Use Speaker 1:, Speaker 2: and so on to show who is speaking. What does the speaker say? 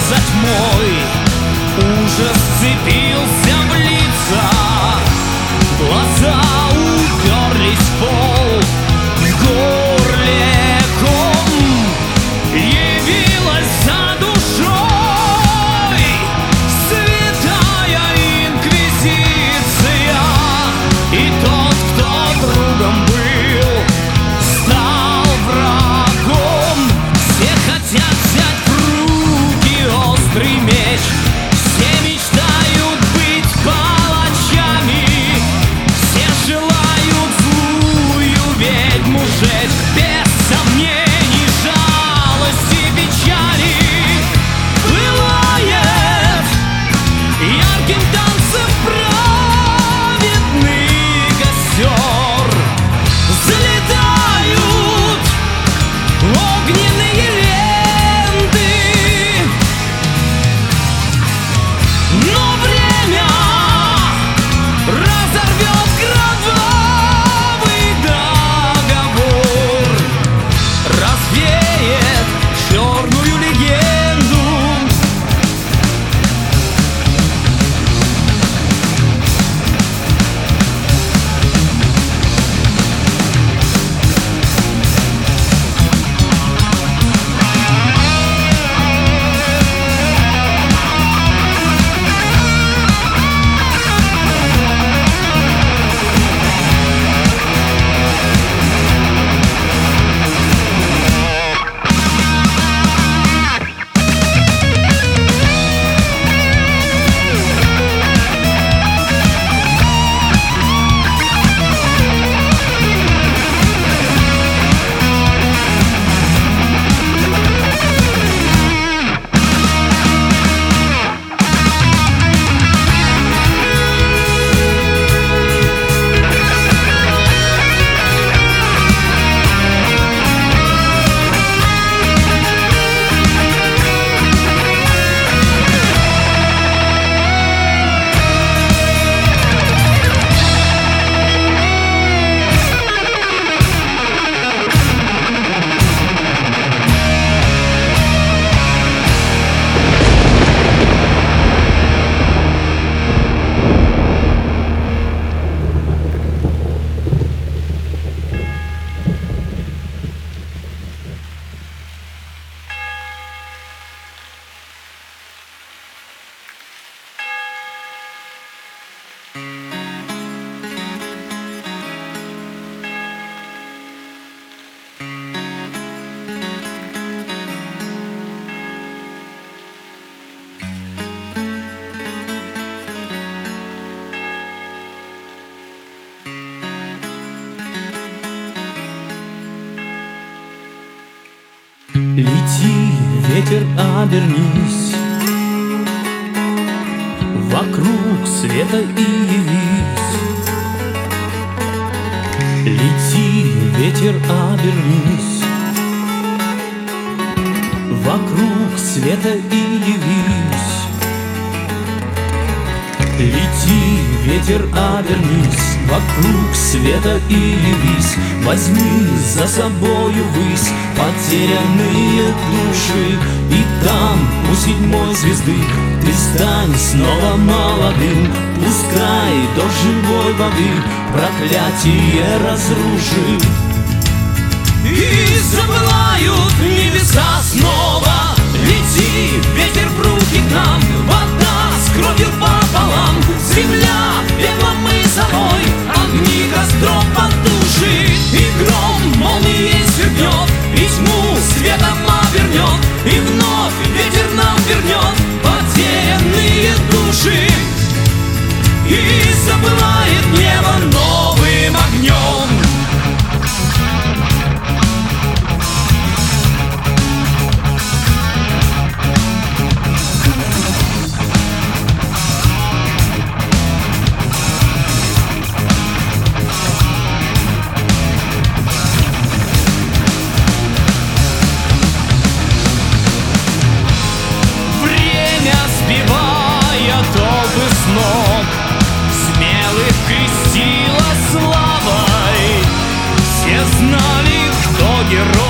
Speaker 1: за тьмой. Ужас вцепился в лица, глаза уперлись в пол. В горле ком явилась за душой святая инквизиция. И тот, кто другом был, стал врагом. Все хотят взять в руки острый меч, все мечтают быть палачами, все желают злую ведьму жечь. Без сомнений, жалости, печали пылает ярким танцем праведный костер. Залетают огненные ленты, но время разорвет кровавый договор, развеет черную легенду.
Speaker 2: Лети, ветер, обернись, вокруг света и явись. Лети, ветер, обернись, вокруг света и явись. Лети, ветер, обернись, вокруг света и явись. Возьми за собою высь потерянные души, и там, у седьмой звезды, ты стань снова молодым. Пускай до живой воды проклятие разрушит,
Speaker 1: и запылают небеса снова. Лети, ветер, в руки к нам, вода с кровью пополам. Земля пеплом и солой, огни костром потушит, и гром молнией свернет, и тьму светом обернет, и вновь ветер нам вернет потерянные души, и запылает небо новым огнем. Смелых крестила славой, все знали, кто герой.